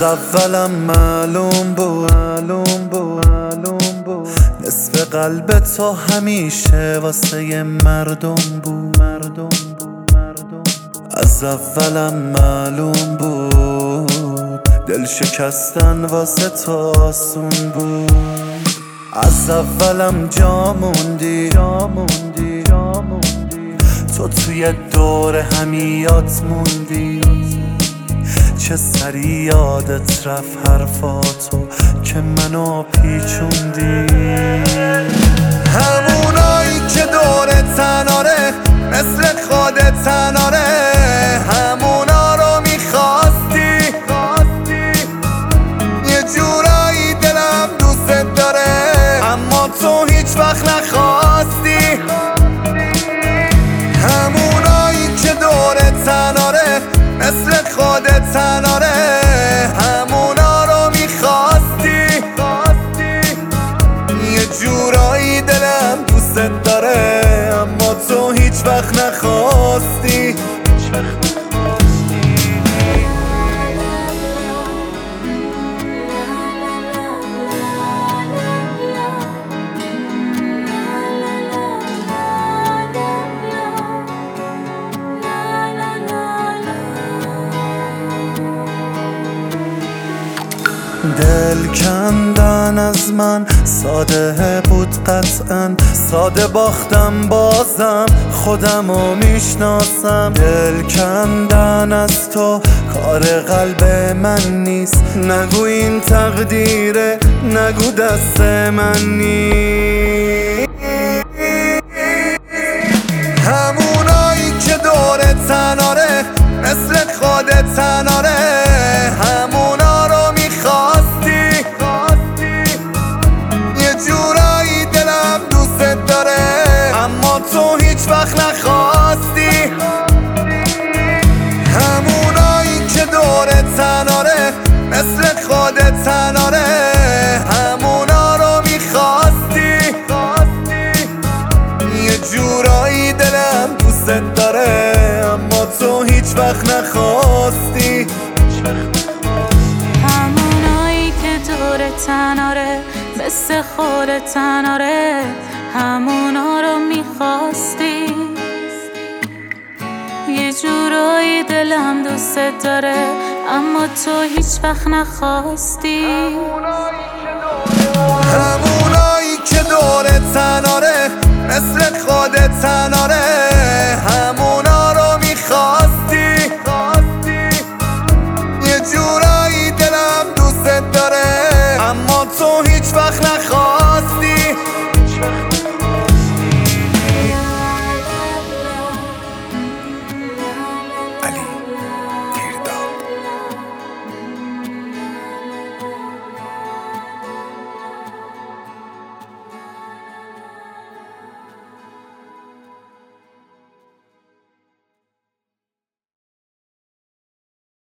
از اولم معلوم بود نصف قلب تو همیشه واسه مردم بود. از اولم معلوم بود دل شکستن واسه تو آسون بود. از اولم جا موندی تو توی دور همیات موندی. چه سری یادت رفت حرفاتو که منو پیچوندی. همونایی که دور تناره مثل خودت تناره، همونا رو میخواستی. یه جورایی دلم دوست داره اما تو هیچ وقت نخواستی. همونایی که دور تناره مثل خودت تناره، همونا رو میخواستی. یه جورایی دلم دوست داره اما تو هیچ وقت نخواستی. دل کندن از من ساده بود قطعا، ساده باختم بازم خودمو میشناسم. دل کندن از تو کار قلب من نیست، نگو این تقدیره، نگو دست من نیست. همونایی که دور تناره مثل خودت تناره، همونا رو میخواستی. یه جورایی دلم دوست داره اما تو هیچ وقت نخواستی. همونایی که دور تناره مثل خودت تناره، همونا رو میخواستی. یه جورایی دلم دوست داره اما تو هیچ وقت نخواستی. همونایی که دور تناره مثل خودت تناره، همونا رو میخواستی. یه جورایی دلم دوست داره اما تو هیچ وقت نخواستی. همونایی که دور تناره مثل خودت تناره، همونا رو میخواستی. یه جورایی دلم دوست داره اما تو هیچ وقت نخواستی.